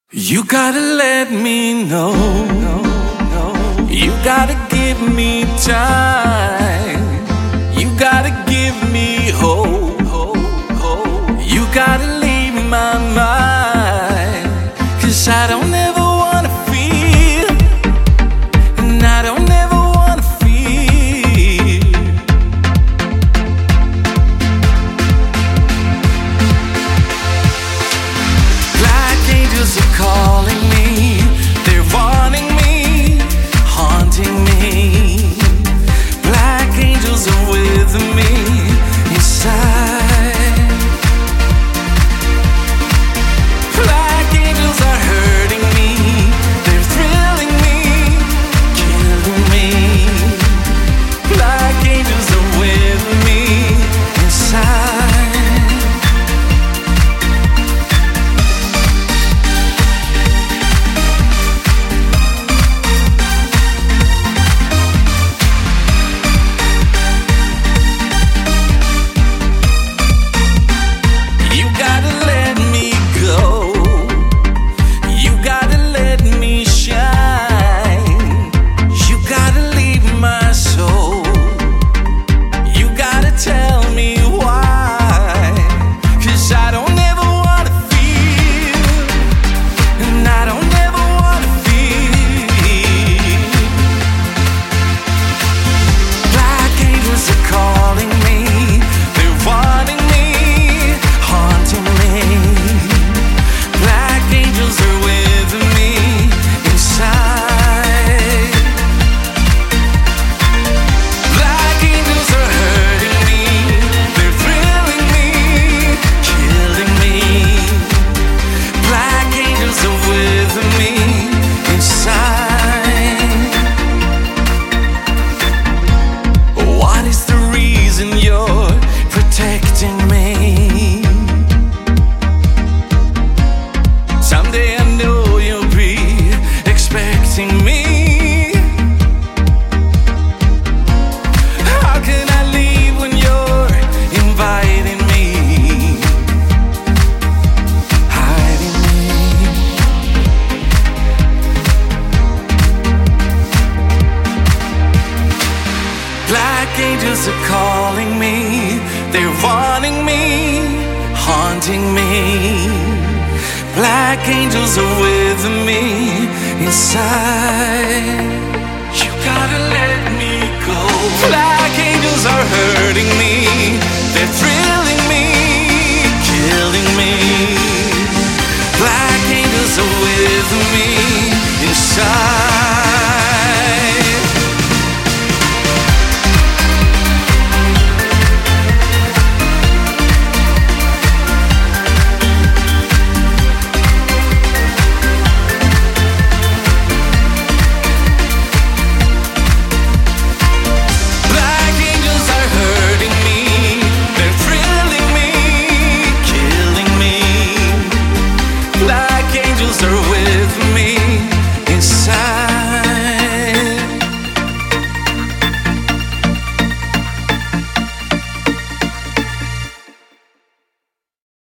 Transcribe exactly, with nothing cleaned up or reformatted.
You gotta let me know. You gotta give me time. You gotta give me hope. You gotta leave my mind. 'Cause I don't ever wanna feel, and I don't ever wanna feel like angels are calling me. They're wanting me, haunting me. Black angels are with me inside. Black angels are hurting me. They're thrilling me, killing me. Black angels are with me inside. You gotta let me go. You gotta let me shine. You gotta leave my soul. You gotta tell me why. 'Cause I don't ever wanna feel, and I don't ever wanna feel. Black angels are calling me. They're wanting me, haunting me. Black angels are with me inside. Black angels are hurting me. They're thrilling me, killing me. Black angels are with me inside. What is the reason you're protecting me? Someday I know you'll be expecting me. How can I leave when you're inviting me, hiding me? Black angels are calling me. They're wanting me, haunting me. Black angels are with me inside. You gotta let me go. Black angels are hurting me. They're thrilling me, killing me. Black angels are with me inside.